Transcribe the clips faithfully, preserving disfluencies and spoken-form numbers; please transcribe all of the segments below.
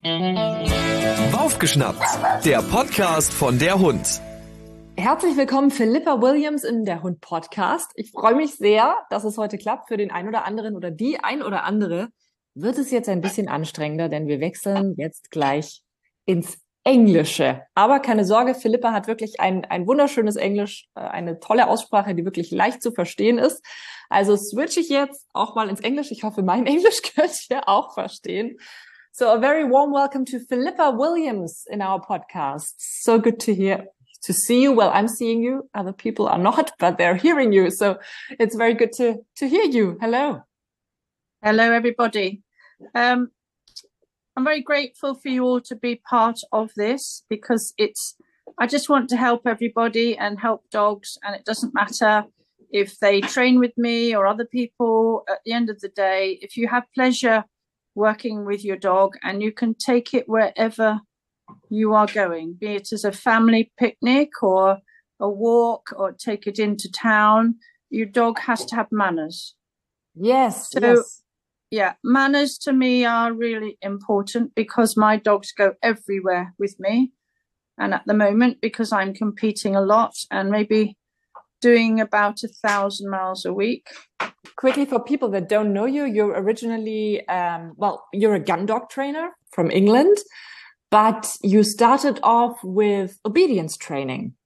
Aufgeschnappt, der Podcast von der Hund. Herzlich willkommen, Philippa Williams in der Hund Podcast. Ich freue mich sehr, dass es heute klappt. Für den ein oder anderen oder die ein oder andere wird es jetzt ein bisschen anstrengender, denn wir wechseln jetzt gleich ins Englische. Aber keine Sorge, Philippa hat wirklich ein, ein wunderschönes Englisch, eine tolle Aussprache, die wirklich leicht zu verstehen ist. Also switche ich jetzt auch mal ins Englisch. Ich hoffe, mein Englisch könnt ihr auch verstehen. So a very warm welcome to Philippa Williams in our podcast. So good to hear, to see you. Well, I'm seeing you. Other people are not, but they're hearing you. So it's very good to, to hear you. Hello. Hello, everybody. Um, I'm very grateful for you all to be part of this because it's, I just want to help everybody and help dogs. And it doesn't matter if they train with me or other people. At the end of the day, if you have pleasure working with your dog and you can take it wherever you are going, be it as a family picnic or a walk or take it into town, your dog has to have manners. Yes, so, yes. Yeah, manners to me are really important because my dogs go everywhere with me. And at the moment, because I'm competing a lot and maybe doing about a thousand miles a week. Quickly, for people that don't know you, you're originally, um, well, you're a gun dog trainer from England, but you started off with obedience training.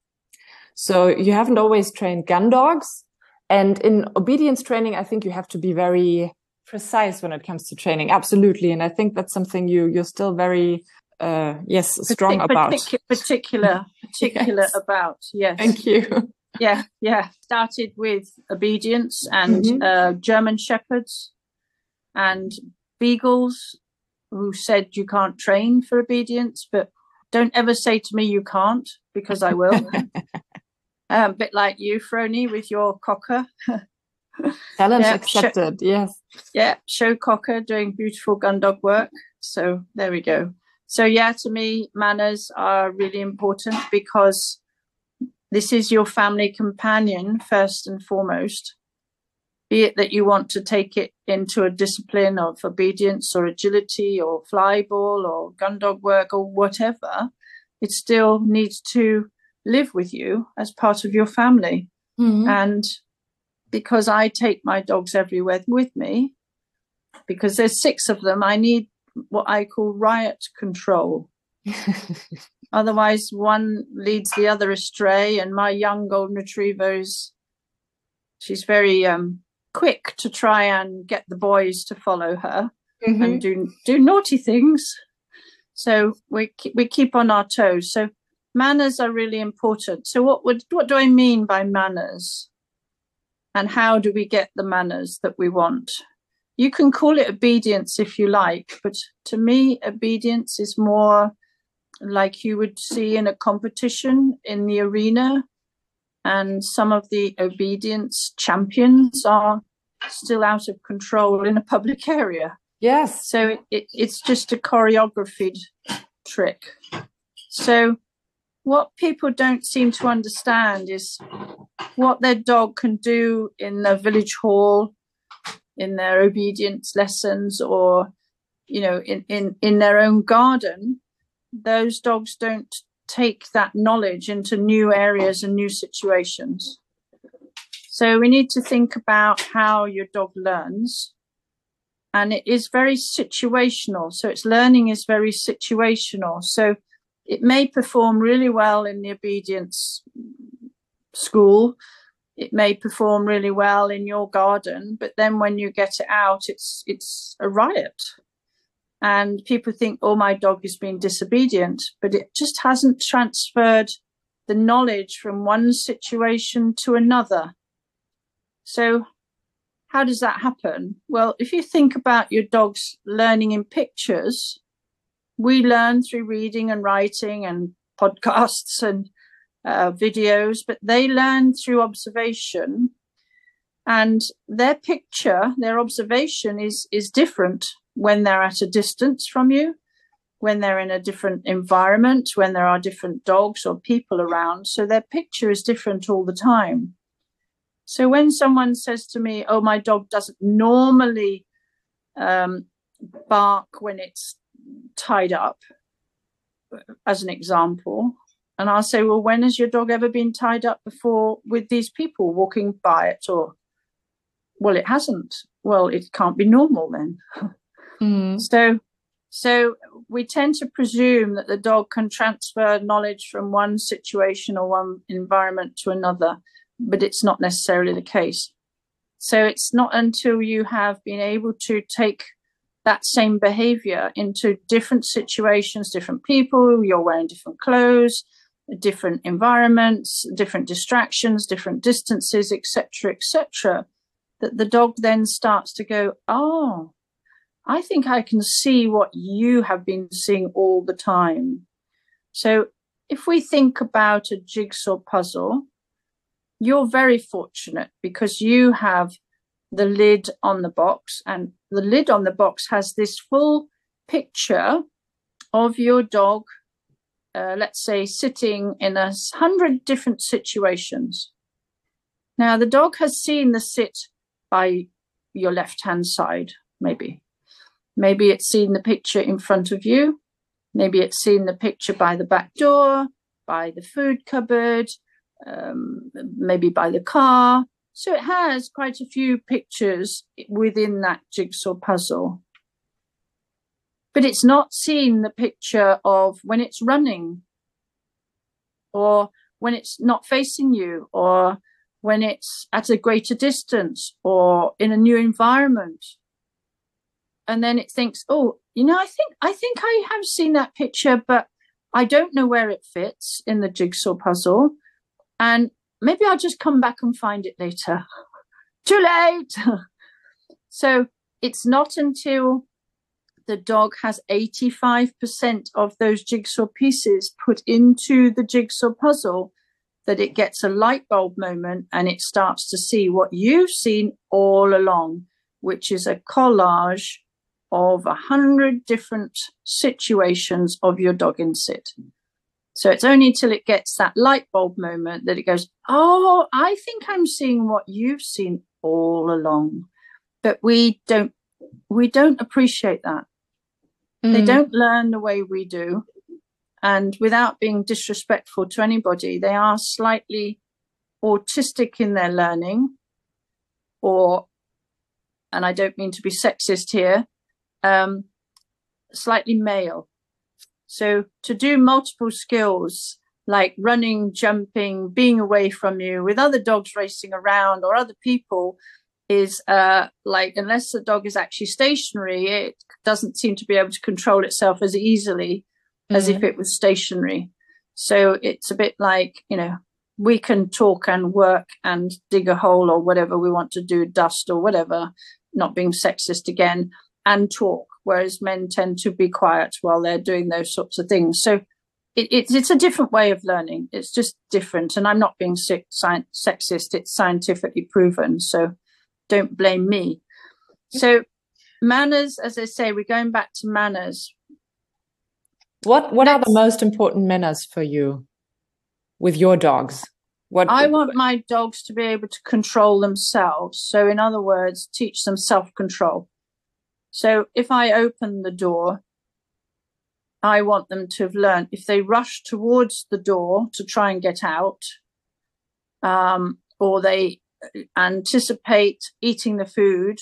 So you haven't always trained gun dogs. And in obedience training, I think you have to be very precise when it comes to training. Absolutely. And I think that's something you, you're still very, uh, yes, strong Partic- about. Particu- particular, particular Yes. about, yes. Thank you. Yeah, yeah. Started with obedience and Mhm. uh, German Shepherds and Beagles who said you can't train for obedience, but don't ever say to me you can't because I will. A bit like you, Frony, with your Cocker. Challenge Yeah, accepted. Yes. Yeah, show Cocker doing beautiful gun dog work. So there we go. So yeah, to me, manners are really important because this is your family companion first and foremost. Be it that you want to take it into a discipline of obedience or agility or fly ball or gun dog work or whatever, it still needs to live with you as part of your family. Mhm. And because I take my dogs everywhere with me, because there's six of them, I need what I call riot control. Otherwise, one leads the other astray. And my young golden retriever is, she's very um, quick to try and get the boys to follow her Mhm. and do do naughty things. So we ke- we keep on our toes. So manners are really important. So what would what do I mean by manners? And how do we get the manners that we want? You can call it obedience if you like, but to me, obedience is more like you would see in a competition in the arena. And some of the obedience champions are still out of control in a public area. Yes. So it, it, it's just a choreographed trick. So what people don't seem to understand is what their dog can do in the village hall, in their obedience lessons, or, you know, in, in, in their own garden. Those dogs don't take that knowledge into new areas and new situations. So we need to think about how your dog learns. And it is very situational. So its learning is very situational. So it may perform really well in the obedience school. It may perform really well in your garden, but then when you get it out, it's it's a riot. And people think, oh, my dog is being disobedient, but it just hasn't transferred the knowledge from one situation to another. So how does that happen? Well, if you think about your dog's learning in pictures, we learn through reading and writing and podcasts and uh, videos, but they learn through observation. And their picture, their observation is, is different when they're at a distance from you, when they're in a different environment, when there are different dogs or people around. So their picture is different all the time. So when someone says to me, oh, my dog doesn't normally um, bark when it's tied up, as an example. And I'll say, well, when has your dog ever been tied up before with these people walking by it? Or, well, it hasn't. Well, it can't be normal then. Mm. So, so we tend to presume that the dog can transfer knowledge from one situation or one environment to another, but it's not necessarily the case. So it's not until you have been able to take that same behavior into different situations, different people, you're wearing different clothes, different environments, different distractions, different distances, et cetera, et cetera, that the dog then starts to go, oh, I think I can see what you have been seeing all the time. So if we think about a jigsaw puzzle, you're very fortunate because you have the lid on the box, and the lid on the box has this full picture of your dog, uh, let's say, sitting in a hundred different situations. Now, the dog has seen the sit by your left-hand side, maybe. Maybe it's seen the picture in front of you. Maybe it's seen the picture by the back door, by the food cupboard, um, maybe by the car. So it has quite a few pictures within that jigsaw puzzle. But it's not seen the picture of when it's running, or when it's not facing you, or when it's at a greater distance, or in a new environment. And then it thinks, oh, you know, I think I think I have seen that picture, but I don't know where it fits in the jigsaw puzzle. And maybe I'll just come back and find it later. Too late. So it's not until the dog has eighty-five percent of those jigsaw pieces put into the jigsaw puzzle that it gets a light bulb moment and it starts to see what you've seen all along, which is a collage of a hundred different situations of your dog in sit. So it's only until it gets that light bulb moment that it goes, oh, I think I'm seeing what you've seen all along. But we don't, we don't appreciate that. Mm. They don't learn the way we do. And without being disrespectful to anybody, they are slightly autistic in their learning, or, and I don't mean to be sexist here, um, slightly male. So to do multiple skills like running, jumping, being away from you with other dogs racing around or other people is uh, like, unless the dog is actually stationary, it doesn't seem to be able to control itself as easily mm-hmm. as if it was stationary. So it's a bit like, you know, we can talk and work and dig a hole or whatever we want to do, dust or whatever, not being sexist again, and talk, whereas men tend to be quiet while they're doing those sorts of things. So it, it, it's a different way of learning. It's just different. And I'm not being sick, sci- sexist. It's scientifically proven. So don't blame me. So manners, as I say, we're going back to manners. What What Next, are the most important manners for you with your dogs? What I want my dogs to be able to control themselves. So in other words, teach them self-control. So if I open the door, I want them to have learned, if they rush towards the door to try and get out, um, or they anticipate eating the food,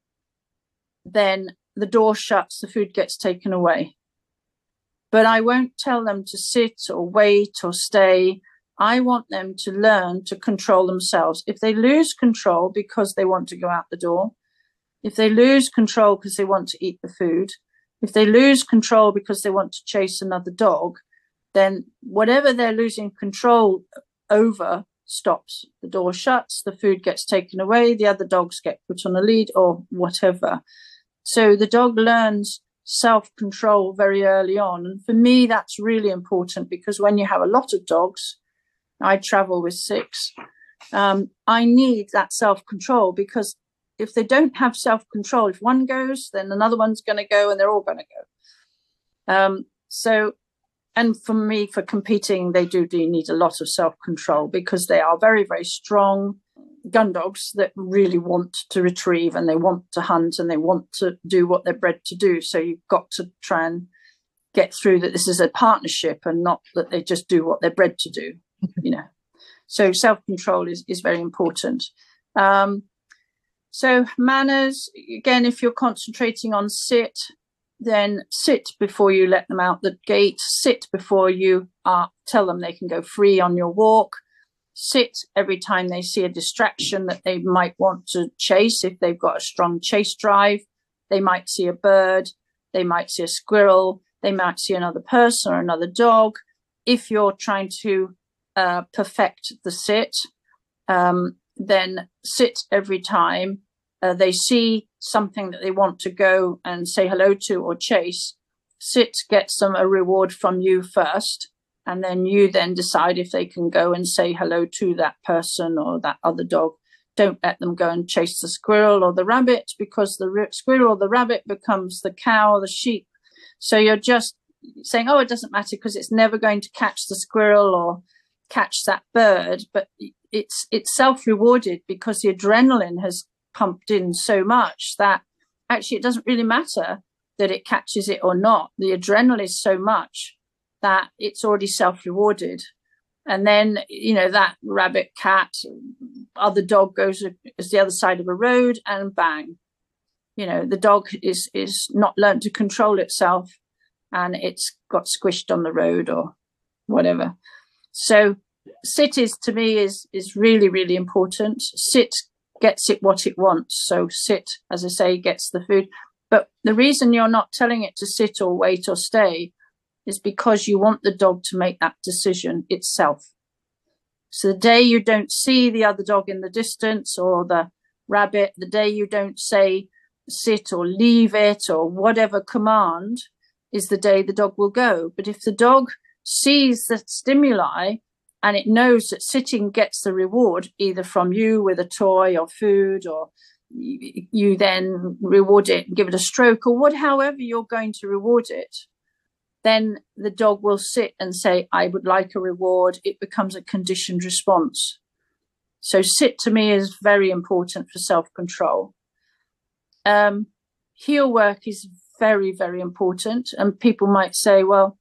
then the door shuts, the food gets taken away. But I won't tell them to sit or wait or stay. I want them to learn to control themselves. If they lose control because they want to go out the door, if they lose control because they want to eat the food, if they lose control because they want to chase another dog, then whatever they're losing control over stops. The door shuts, the food gets taken away, the other dogs get put on a lead or whatever. So the dog learns self-control very early on. And for me, that's really important because when you have a lot of dogs, I travel with six, um, I need that self-control because if they don't have self-control, if one goes, then another one's going to go and they're all going to go. Um, so, and for me, for competing, they do, do need a lot of self-control because they are very, very strong. gun dogs that really want to retrieve and they want to hunt and they want to do what they're bred to do. So you've got to try and get through that this is a partnership and not that they just do what they're bred to do, you know. So self-control is, is very important. Um, so manners, again, if you're concentrating on sit, then sit before you let them out the gate. Sit before you uh, tell them they can go free on your walk. Sit every time they see a distraction that they might want to chase. If they've got a strong chase drive, they might see a bird, they might see a squirrel, they might see another person or another dog. If you're trying to uh, perfect the sit, um, then sit every time uh, they see something that they want to go and say hello to or chase. Sit gets them a reward from you first, and then you then decide if they can go and say hello to that person or that other dog. Don't let them go and chase the squirrel or the rabbit, because the r- squirrel or the rabbit becomes the cow or the sheep. So you're just saying, oh, it doesn't matter because it's never going to catch the squirrel or catch that bird. But it's it's self-rewarded because the adrenaline has pumped in so much that actually it doesn't really matter that it catches it or not. The adrenaline is so much that it's already self-rewarded. And then, you know, that rabbit, cat, other dog goes as the other side of a road and bang. You know, the dog is is not learned to control itself and it's got squished on the road or whatever. So sit is, to me, is is really, really important. Sit gets it what it wants. So sit, as I say, gets the food. But the reason you're not telling it to sit or wait or stay is because you want the dog to make that decision itself. So the day you don't see the other dog in the distance or the rabbit, the day you don't say sit or leave it or whatever command, is the day the dog will go. But if the dog sees the stimuli and it knows that sitting gets the reward either from you with a toy or food, or you, you then reward it and give it a stroke or what, however you're going to reward it, then the dog will sit and say, I would like a reward. It becomes a conditioned response. So sit, to me, is very important for self-control. Um, heel work is very, very important. And people might say, well,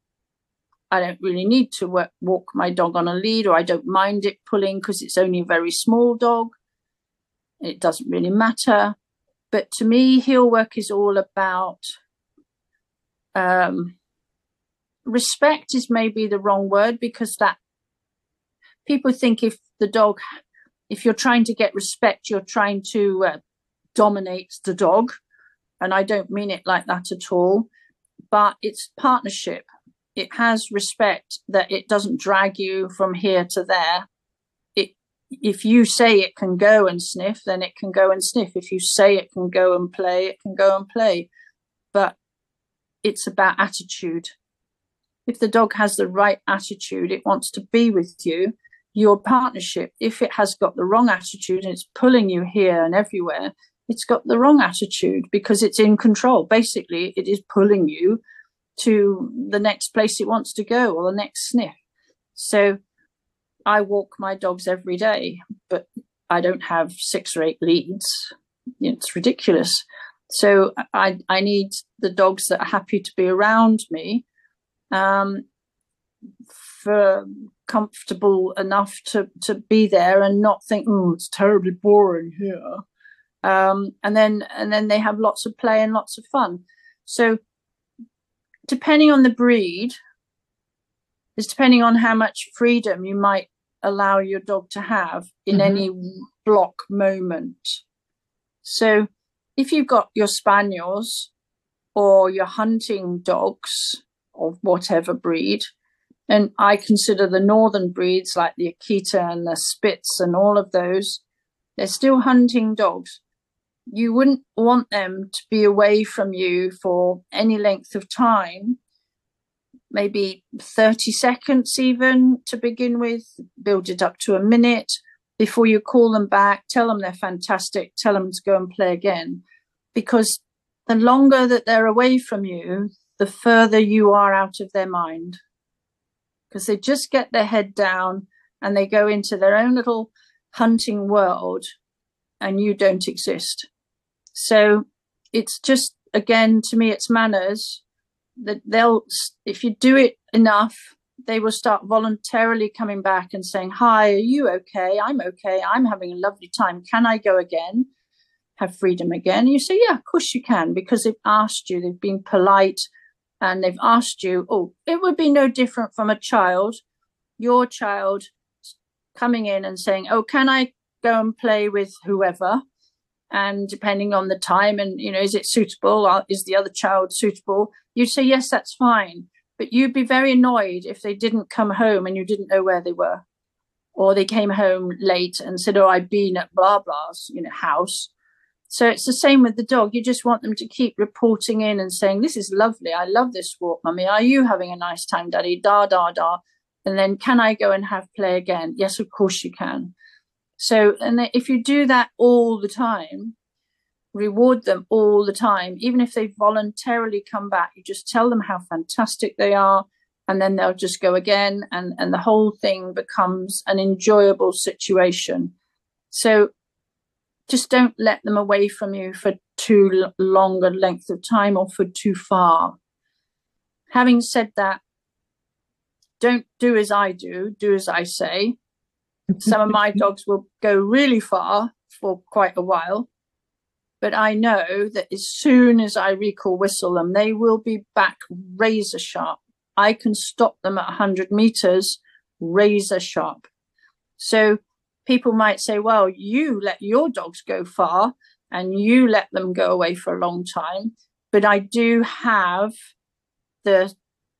I don't really need to work, walk my dog on a lead, or I don't mind it pulling because it's only a very small dog. It doesn't really matter. But to me, heel work is all about um, respect is maybe the wrong word, because that people think if the dog, if you're trying to get respect, you're trying to uh, dominate the dog. And I don't mean it like that at all, but it's partnership. It has respect that it doesn't drag you from here to there. It, if you say it can go and sniff, then it can go and sniff. If you say it can go and play, it can go and play. But it's about attitude. If the dog has the right attitude, it wants to be with you, your partnership. If it has got the wrong attitude and it's pulling you here and everywhere, it's got the wrong attitude because it's in control. Basically, it is pulling you to the next place it wants to go or the next sniff. So I walk my dogs every day, but I don't have six or eight leads. It's ridiculous. So I, I need the dogs that are happy to be around me, um, for comfortable enough to, to be there and not think, oh, it's terribly boring here. Um, and then and then they have lots of play and lots of fun. So depending on the breed, is depending on how much freedom you might allow your dog to have in mm-hmm. any block moment. So if you've got your spaniels or your hunting dogs of whatever breed, and I consider the northern breeds like the Akita and the Spitz and all of those, they're still hunting dogs. You wouldn't want them to be away from you for any length of time, maybe thirty seconds even to begin with, build it up to a minute before you call them back, tell them they're fantastic, tell them to go and play again. Because the longer that they're away from you, the further you are out of their mind. Because they just get their head down and they go into their own little hunting world and you don't exist. So it's just, again, to me, it's manners that they'll, if you do it enough, they will start voluntarily coming back and saying, hi, are you okay? I'm okay. I'm having a lovely time. Can I go again? Have freedom again? And you say, yeah, of course you can, because they've asked you, they've been polite, and they've asked you. Oh, it would be no different from a child, your child coming in and saying, oh, can I go and play with whoever? And depending on the time and, you know, is it suitable? Or is the other child suitable? You'd say, yes, that's fine. But you'd be very annoyed if they didn't come home and you didn't know where they were. Or they came home late and said, oh, I've been at blah, blah's, you know, house. So it's the same with the dog. You just want them to keep reporting in and saying, this is lovely. I love this walk, mummy. Are you having a nice time, daddy? Da, da, da. And then, can I go and have play again? Yes, of course you can. So, and if you do that all the time, reward them all the time, even if they voluntarily come back, you just tell them how fantastic they are, and then they'll just go again, and, and the whole thing becomes an enjoyable situation. So just don't let them away from you for too long a length of time or for too far. Having said that, don't do as I do, do as I say. Some of my dogs will go really far for quite a while, but I know that as soon as I recall whistle them, they will be back razor sharp. I can stop them at one hundred meters, razor sharp. So people might say, well, you let your dogs go far and you let them go away for a long time. But I do have the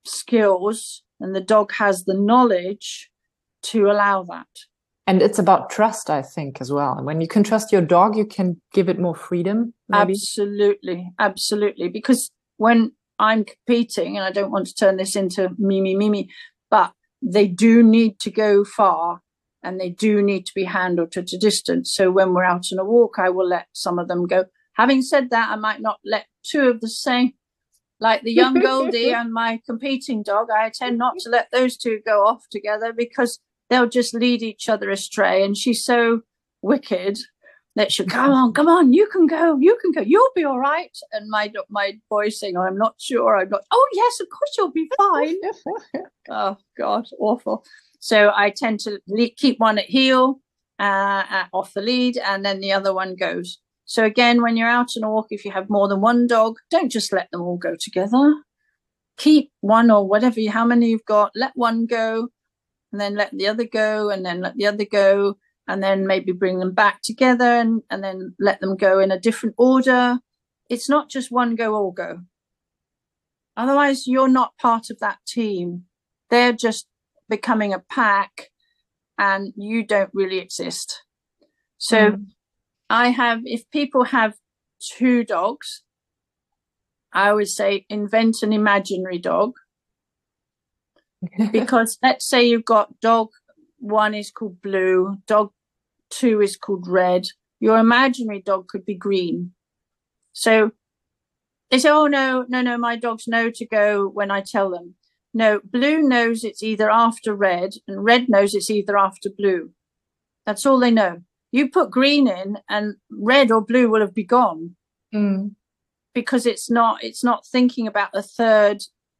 skills and the dog has the knowledge to allow that. And it's about trust, I think, as well. And when you can trust your dog, you can give it more freedom. Maybe. Absolutely. Absolutely. Because when I'm competing, and I don't want to turn this into me, me, me, me, but they do need to go far and they do need to be handled at a distance. So when we're out on a walk, I will let some of them go. Having said that, I might not let two of the same, like the young Goldie and my competing dog. I tend not to let those two go off together because they'll just lead each other astray. And she's so wicked that she'll, come on, come on, you can go, you can go, you'll be all right. And my my boy's saying, oh, I'm not sure, I'm not, oh, yes, of course you'll be fine. Oh, God, awful. So I tend to le- keep one at heel, uh, uh, off the lead, and then the other one goes. So again, when you're out on a walk, if you have more than one dog, don't just let them all go together. Keep one or whatever, you, how many you've got, let one go, and then let the other go, and then let the other go, and then maybe bring them back together, and, and then let them go in a different order. It's not just one go, all go. Otherwise, you're not part of that team. They're just becoming a pack, and you don't really exist. So mm. I have, if people have two dogs, I would say invent an imaginary dog. Because let's say you've got dog one is called blue, dog two is called red. Your imaginary dog could be green. So they say, oh, no, no, no, my dogs know to go when I tell them. No, blue knows it's either after red and red knows it's either after blue. That's all they know. You put green in and red or blue will have been gone mm. because it's not, it's not thinking about a third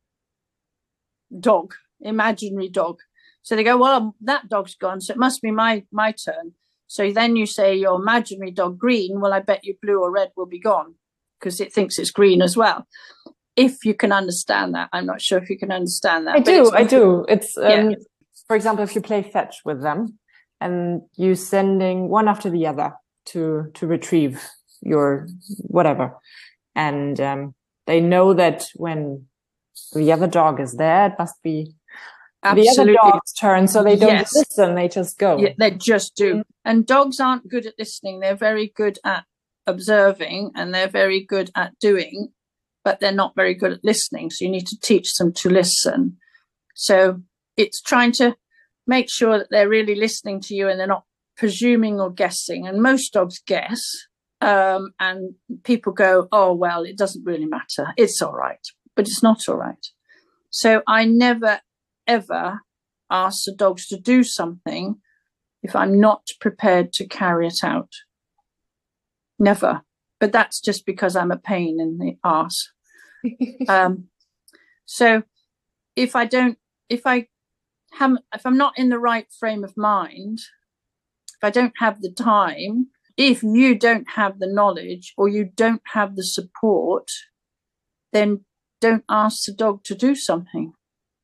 dog. Imaginary dog. So they go, well, that dog's gone, so it must be my my turn. So then you say your imaginary dog green, well, I bet you blue or red will be gone because it thinks it's green as well. If you can understand that. I'm not sure if you can understand that. I do, I do. It's, um, yeah. For example, if you play fetch with them and you sending one after the other to to retrieve your whatever, and um, they know that when the other dog is there, it must be Absolutely. the other dog's turn, so they don't yes. listen, they just go. Yeah, they just do. Mm-hmm. And dogs aren't good at listening. They're very good at observing and they're very good at doing, but they're not very good at listening. So you need to teach them to listen. So it's trying to make sure that they're really listening to you and they're not presuming or guessing. And most dogs guess. Um, and people go, oh, well, it doesn't really matter. It's all right. But it's not all right. So I never, ever ask the dogs to do something if I'm not prepared to carry it out. Never. But that's just because I'm a pain in the arse. um, so if I don't, if I haven't, if I'm not in the right frame of mind, if I don't have the time, if you don't have the knowledge or you don't have the support, then don't ask the dog to do something.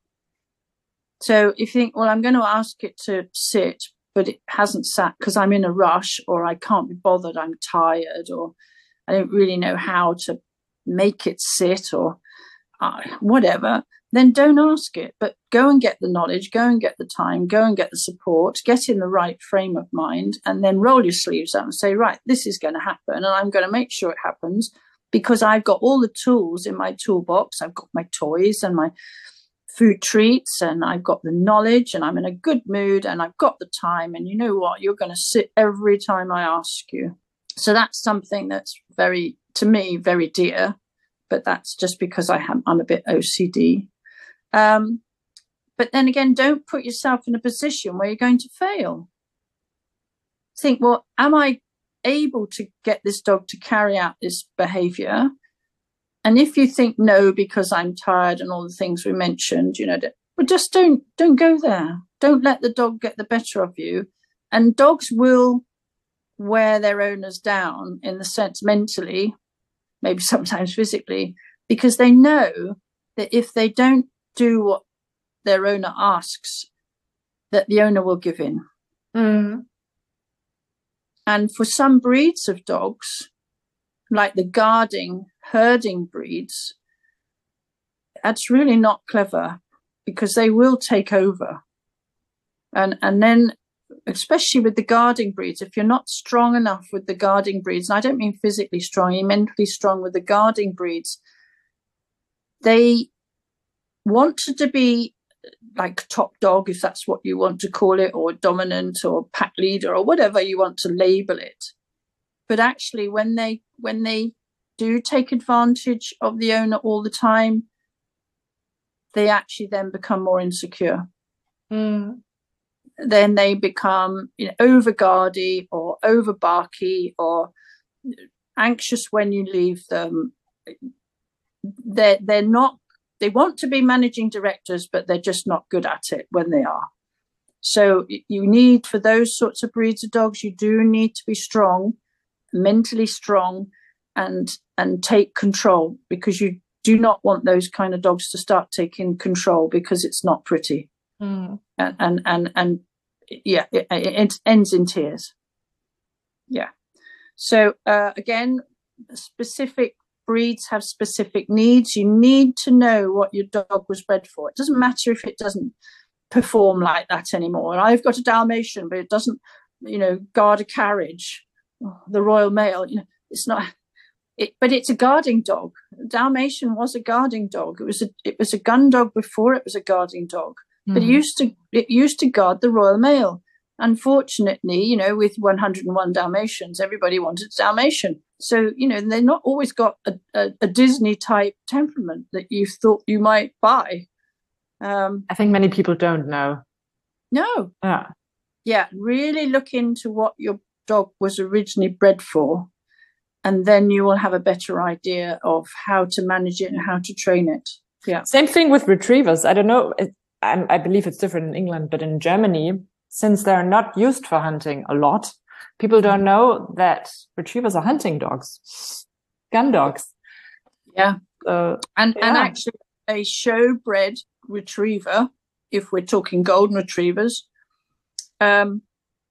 So if you think, well, I'm going to ask it to sit, but it hasn't sat because I'm in a rush, or I can't be bothered, I'm tired, or I don't really know how to make it sit, or uh, whatever, then don't ask it. But go and get the knowledge, go and get the time, go and get the support, get in the right frame of mind, and then roll your sleeves up and say, right, this is going to happen, and I'm going to make sure it happens because I've got all the tools in my toolbox. I've got my toys and my food treats, and I've got the knowledge, and I'm in a good mood, and I've got the time, and you know what, you're going to sit every time I ask you. So that's something that's very, to me, very dear, but that's just because I have, I'm a bit O C D. Um, but then again, don't put yourself in a position where you're going to fail. Think, well, am I able to get this dog to carry out this behavior? And if you think no, because I'm tired and all the things we mentioned, you know, well, just don't don't go there. Don't let the dog get the better of you. And dogs will wear their owners down in the sense mentally, maybe sometimes physically, because they know that if they don't do what their owner asks, that the owner will give in. Mm. And for some breeds of dogs, like the guarding, herding breeds, that's really not clever because they will take over. And and then, especially with the guarding breeds, if you're not strong enough with the guarding breeds, and I don't mean physically strong, I mean mentally strong with the guarding breeds, they wanted to be like top dog, if that's what you want to call it, or dominant or pack leader or whatever you want to label it. But actually, when they when they do take advantage of the owner all the time, they actually then become more insecure. Mm. Then they become, you know, over guardy or over barky or anxious when you leave them. They're they're not. They want to be managing directors, but they're just not good at it when they are. So you need, for those sorts of breeds of dogs, you do need to be strong, mentally strong, and and take control, because you do not want those kind of dogs to start taking control, because it's not pretty. Mm. And, and, and, and yeah, it, it ends in tears. Yeah. So uh, again, specific breeds have specific needs. You need to know what your dog was bred for. It doesn't matter if it doesn't perform like that anymore. I've got a Dalmatian, but it doesn't, you know, guard a carriage. The Royal Mail, you know, it's not. It, but it's a guarding dog. Dalmatian was a guarding dog. It was a it was a gun dog before it was a guarding dog. Mm. But it used to it used to guard the Royal Mail. Unfortunately, you know, with one hundred and one Dalmatians, everybody wanted Dalmatian. So, you know, they've not always got a, a, a Disney type temperament that you thought you might buy. Um, I think many people don't know. No. Yeah. Yeah. Really look into what your dog was originally bred for, and then you will have a better idea of how to manage it and how to train it. Yeah. Same thing with retrievers. I don't know. It, I, I believe it's different in England, but in Germany, since they're not used for hunting a lot, people don't know that retrievers are hunting dogs, gun dogs. Yeah. Uh, and yeah. and actually, a show-bred retriever, if we're talking golden retrievers, um,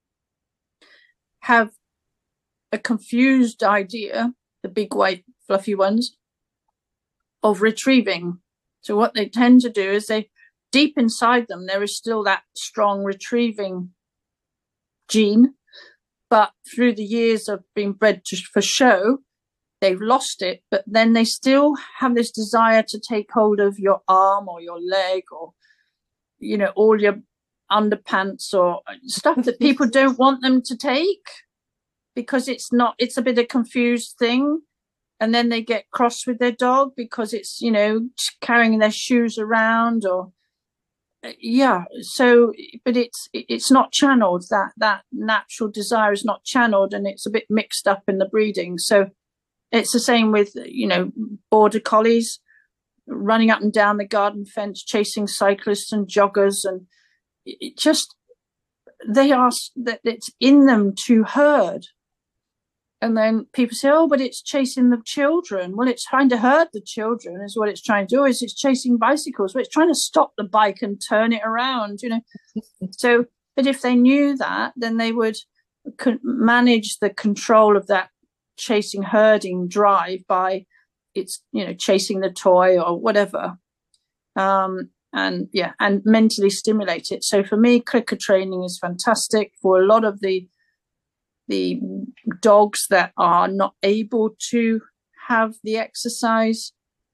have a confused idea, the big white fluffy ones, of retrieving. So what they tend to do is they, deep inside them, there is still that strong retrieving gene, but through the years of being bred to, for show, they've lost it, but then they still have this desire to take hold of your arm or your leg or, you know, all your underpants or stuff that people don't want them to take, because it's not, it's a bit of a confused thing. And then they get cross with their dog because it's, you know, carrying their shoes around, or Yeah. So, but it's it's not channeled. That that natural desire is not channeled, and it's a bit mixed up in the breeding. So it's the same with, you know, border collies running up and down the garden fence, chasing cyclists and joggers, and it just they are that it's in them to herd. And then people say, oh, but it's chasing the children. Well, it's trying to herd the children is what it's trying to do. Is it's chasing bicycles. Well, it's trying to stop the bike and turn it around, you know. So, but if they knew that, then they would manage the control of that chasing, herding drive by it's, you know, chasing the toy or whatever. Um, and yeah, and mentally stimulate it. So for me, clicker training is fantastic. For a lot of the the dogs that are not able to have the exercise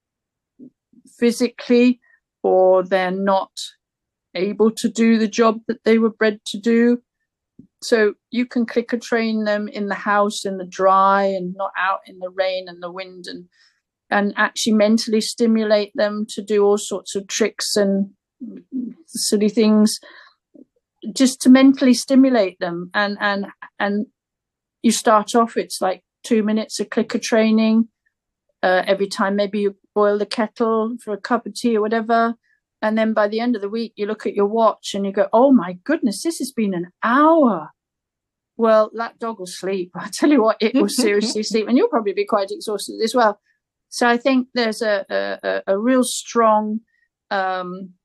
physically, or they're not able to do the job that they were bred to do. So you can clicker train them in the house, in the dry, and not out in the rain and the wind, and and actually mentally stimulate them to do all sorts of tricks and silly things, just to mentally stimulate them. And and and you start off, it's like two minutes of clicker training uh, every time. Maybe you boil the kettle for a cup of tea or whatever. And then by the end of the week, you look at your watch and you go, oh my goodness, this has been an hour. Well, that dog will sleep. I tell you what, it will seriously sleep. And you'll probably be quite exhausted as well. So I think there's a, a, a real strong um,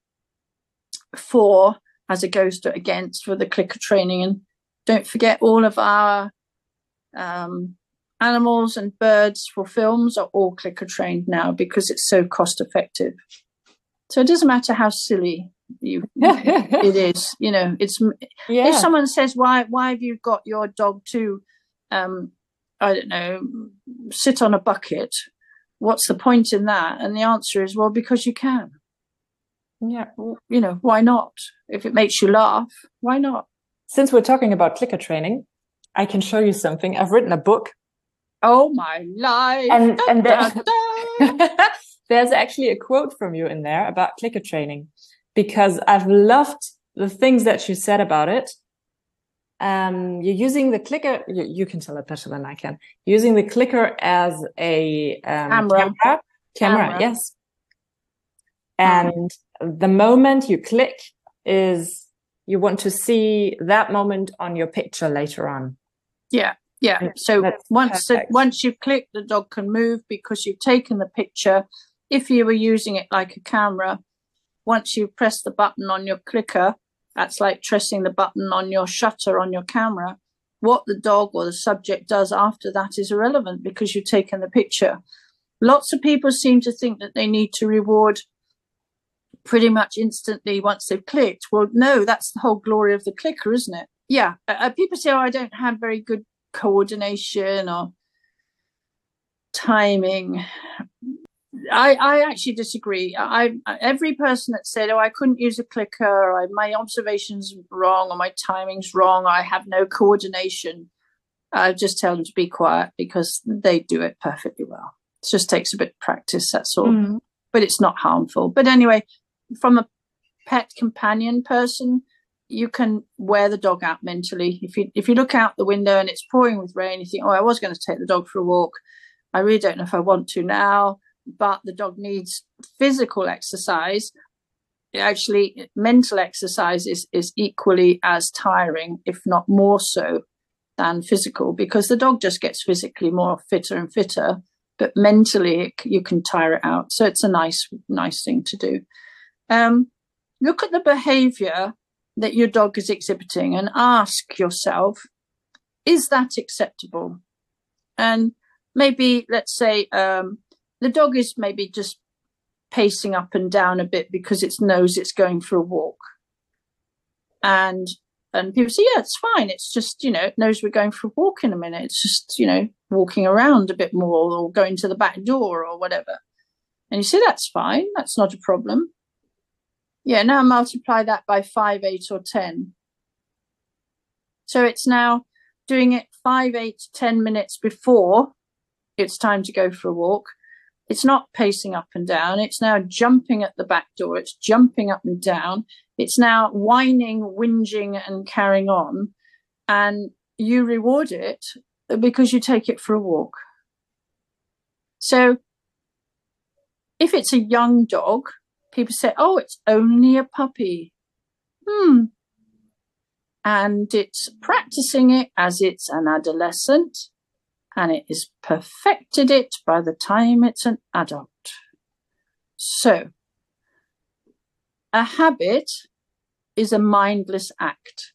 for as it goes to against for the clicker training. And don't forget, all of our um, animals and birds for films are all clicker trained now because it's so cost effective. So it doesn't matter how silly you it is, you know. It's yeah. If someone says, why why have you got your dog to um I don't know, sit on a bucket, what's the point in that? And the answer is, well, because you can. Yeah. You know, why not? If it makes you laugh, why not? Since we're talking about clicker training, I can show you something. I've written a book. Oh my life. And da, and da, da. There's actually a quote from you in there about clicker training, because I've loved the things that you said about it. Um, you're using the clicker, you, you can tell it better than I can, using the clicker as a um, camera. camera. Camera, camera, yes. And mm. the moment you click is you want to see that moment on your picture later on. Yeah. Yeah. And so once the, once you click, the dog can move because you've taken the picture. If you were using it like a camera, once you press the button on your clicker, that's like pressing the button on your shutter on your camera. What the dog or the subject does after that is irrelevant because you've taken the picture. Lots of people seem to think that they need to reward pretty much instantly once they've clicked. Well, no, that's the whole glory of the clicker, isn't it? Yeah. Uh, people say, oh, I don't have very good coordination or timing. I, I actually disagree. I, every person that said, oh, I couldn't use a clicker, or my observation's wrong, or my timing's wrong, or I have no coordination, I just tell them to be quiet because they do it perfectly well. It just takes a bit of practice, that's all. Mm-hmm. But it's not harmful. But anyway, from a pet companion person, you can wear the dog out mentally. If you if you look out the window and it's pouring with rain, you think, oh, I was going to take the dog for a walk. I really don't know if I want to now. But the dog needs physical exercise. Actually, mental exercise is, is equally as tiring, if not more so, than physical, because the dog just gets physically more fitter and fitter, but mentally it, you can tire it out. So it's a nice, nice thing to do. Um, look at the behavior that your dog is exhibiting and ask yourself, is that acceptable? And maybe, let's say, um, the dog is maybe just pacing up and down a bit because it knows it's going for a walk. And and people say, yeah, it's fine. It's just, you know, it knows we're going for a walk in a minute. It's just, you know, walking around a bit more or going to the back door or whatever. And you say, that's fine. That's not a problem. Yeah, now multiply that by five, eight, or ten. So it's now doing it five, eight, ten minutes before it's time to go for a walk. It's not pacing up and down. It's now jumping at the back door. It's jumping up and down. It's now whining, whinging, and carrying on. And you reward it because you take it for a walk. So if it's a young dog, people say, oh, it's only a puppy. Hmm. And it's practicing it as it's an adolescent, and it has perfected it by the time it's an adult. So a habit is a mindless act.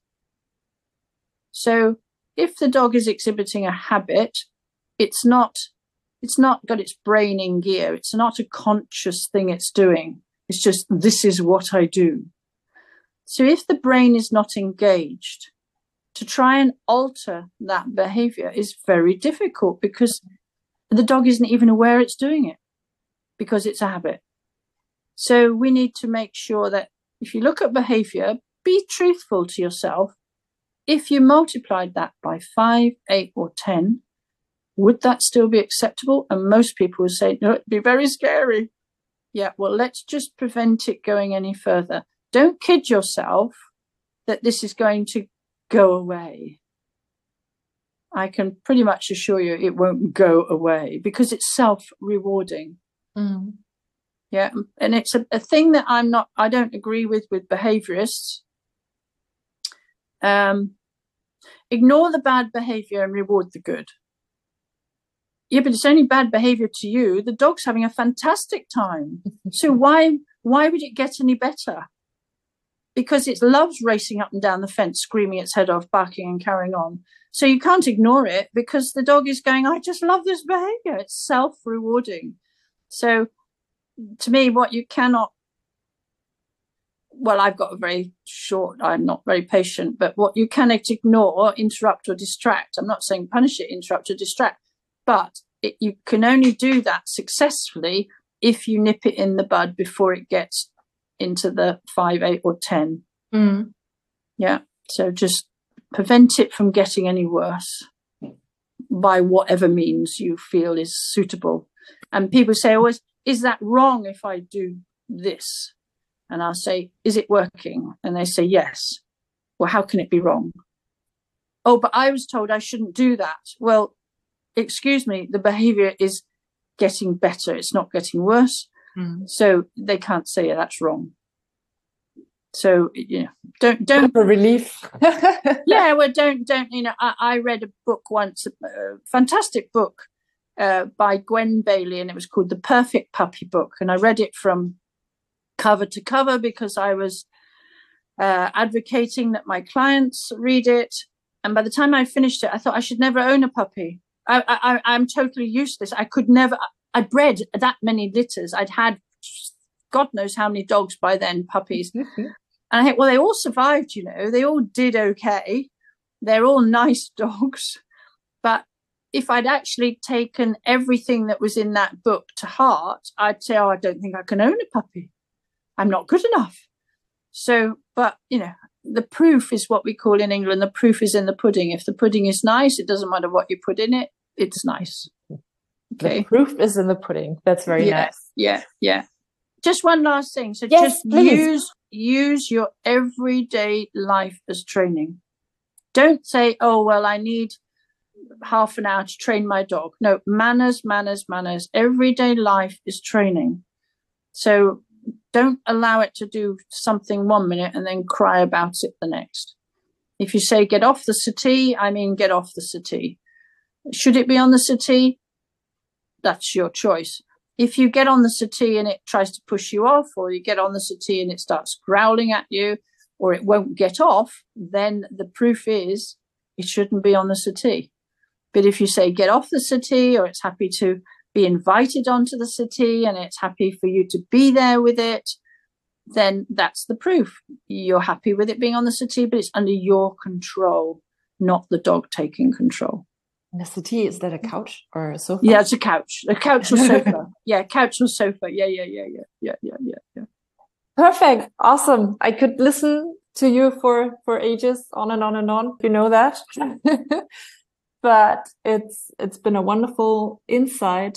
So if the dog is exhibiting a habit, it's not, it's not got its brain in gear. It's not a conscious thing it's doing. It's just, this is what I do. So if the brain is not engaged, to try and alter that behavior is very difficult because the dog isn't even aware it's doing it because it's a habit. So we need to make sure that if you look at behavior, be truthful to yourself. If you multiplied that by five, eight, or ten, would that still be acceptable? And most people would say, no, it'd be very scary. Yeah, well, let's just prevent it going any further. Don't kid yourself that this is going to go away. I can pretty much assure you it won't go away because it's self-rewarding. Mm. Yeah, and it's a, a thing that I'm not, I don't agree with with behaviorists. Um, ignore the bad behavior and reward the good. Yeah, but it's only bad behavior to you. The dog's having a fantastic time. So why why would it get any better? Because it loves racing up and down the fence, screaming its head off, barking and carrying on. So you can't ignore it because the dog is going, I just love this behavior. It's self-rewarding. So to me, what you cannot, well, I've got a very short, I'm not very patient, but what you cannot ignore, interrupt or distract. I'm not saying punish it, interrupt or distract, but it, you can only do that successfully if you nip it in the bud before it gets into the five, eight, or ten. Mm. Yeah. So just prevent it from getting any worse by whatever means you feel is suitable. And people say always, is that wrong if I do this? And I'll say, is it working? And they say, yes. Well, how can it be wrong? Oh, but I was told I shouldn't do that. Well, excuse me, the behavior is getting better. It's not getting worse. Mm. So they can't say that's wrong. So, you know, don't, don't. For relief. Yeah, well, don't, don't, you know, I, I read a book once, a fantastic book uh, by Gwen Bailey, and it was called The Perfect Puppy Book. And I read it from cover to cover because I was uh, advocating that my clients read it. And by the time I finished it, I thought I should never own a puppy. I, I, I'm totally useless. I could never, I'd bred that many litters. I'd had God knows how many dogs by then, puppies. Mm-hmm. And I think, well, they all survived, you know, they all did okay. They're all nice dogs. But if I'd actually taken everything that was in that book to heart, I'd say, oh, I don't think I can own a puppy. I'm not good enough. So, but, you know, the proof is what we call in England, the proof is in the pudding. If the pudding is nice, it doesn't matter what you put in it, it's nice. Okay. The proof is in the pudding. That's very yeah, nice. Yeah, yeah. Just one last thing. So yes, just please. use use your everyday life as training. Don't say, oh, well, I need half an hour to train my dog. No, manners, manners, manners. Everyday life is training. So don't allow it to do something one minute and then cry about it the next. If you say get off the settee, I mean get off the settee. Should it be on the settee? That's your choice. If you get on the settee and it tries to push you off, or you get on the settee and it starts growling at you, or it won't get off, then the proof is it shouldn't be on the settee. But if you say get off the settee, or it's happy to be invited onto the settee and it's happy for you to be there with it, then that's the proof. You're happy with it being on the settee, but it's under your control, not the dog taking control. And the settee, is that a couch or a sofa? Yeah, it's a couch. A couch or sofa. Yeah, couch or sofa. Yeah, yeah, yeah, yeah, yeah, yeah, yeah, yeah. Perfect. Awesome. I could listen to you for, for ages, on and on and on. You know that. But it's it's been a wonderful insight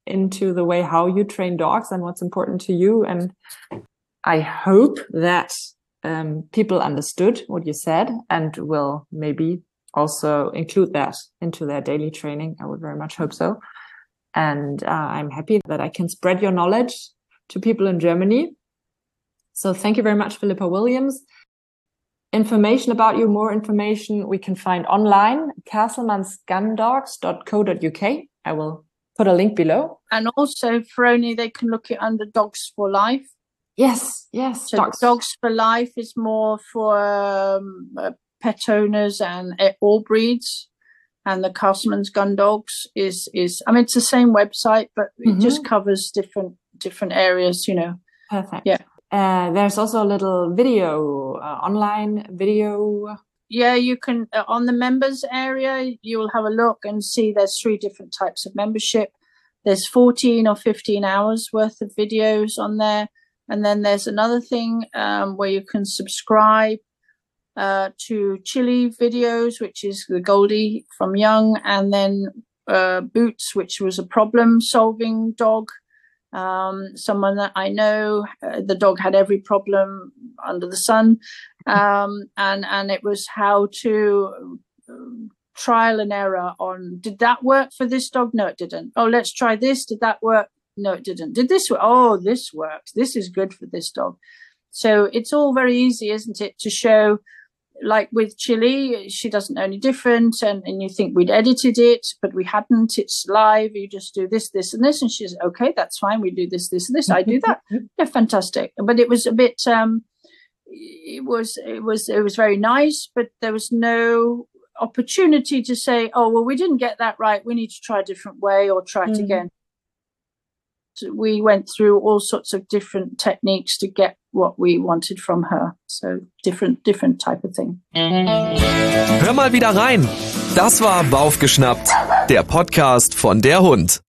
into the way how you train dogs and what's important to you. And I hope that um, people understood what you said and will maybe also include that into their daily training. I would very much hope so. And uh, I'm happy that I can spread your knowledge to people in Germany. So thank you very much, Philippa Williams. Information about you, more information we can find online, castelmans gun dogs dot co dot uk. I will put a link below. And also for only they can look it under Dogs for Life. Yes, yes. So Dogs, Dogs for Life is more for um, uh, pet owners and uh, all breeds. And the Castelmans Gun Dogs is, is, I mean, it's the same website, but it mm-hmm. just covers different, different areas, you know. Perfect. Yeah. Uh, there's also a little video, uh, online video. Yeah, you can, uh, on the members area, you will have a look and see there's three different types of membership. There's fourteen or fifteen hours worth of videos on there. And then there's another thing um, where you can subscribe uh, to Chili videos, which is the Goldie from Young, and then uh, Boots, which was a problem-solving dog. Um, someone that I know, uh, the dog had every problem under the sun, um, and and it was how to um, trial and error on, did that work for this dog? No, it didn't. Oh, let's try this. Did that work? No, it didn't. Did this work? Oh, this works. This is good for this dog. So it's all very easy, isn't it, to show, like with Chili, she doesn't know any different, and, and you think we'd edited it, but we hadn't. It's live. You just do this, this, and this. And she's, okay, that's fine. We do this, this, and this. I do that. They're fantastic. But it was a bit, um, it was, it was, it was very nice, but there was no opportunity to say, oh, well, we didn't get that right. We need to try a different way or try it mm. again. So we went through all sorts of different techniques to get what we wanted from her. So different, different type of thing. Hör mal wieder rein. Das war Baufgeschnappt, der Podcast von der Hund.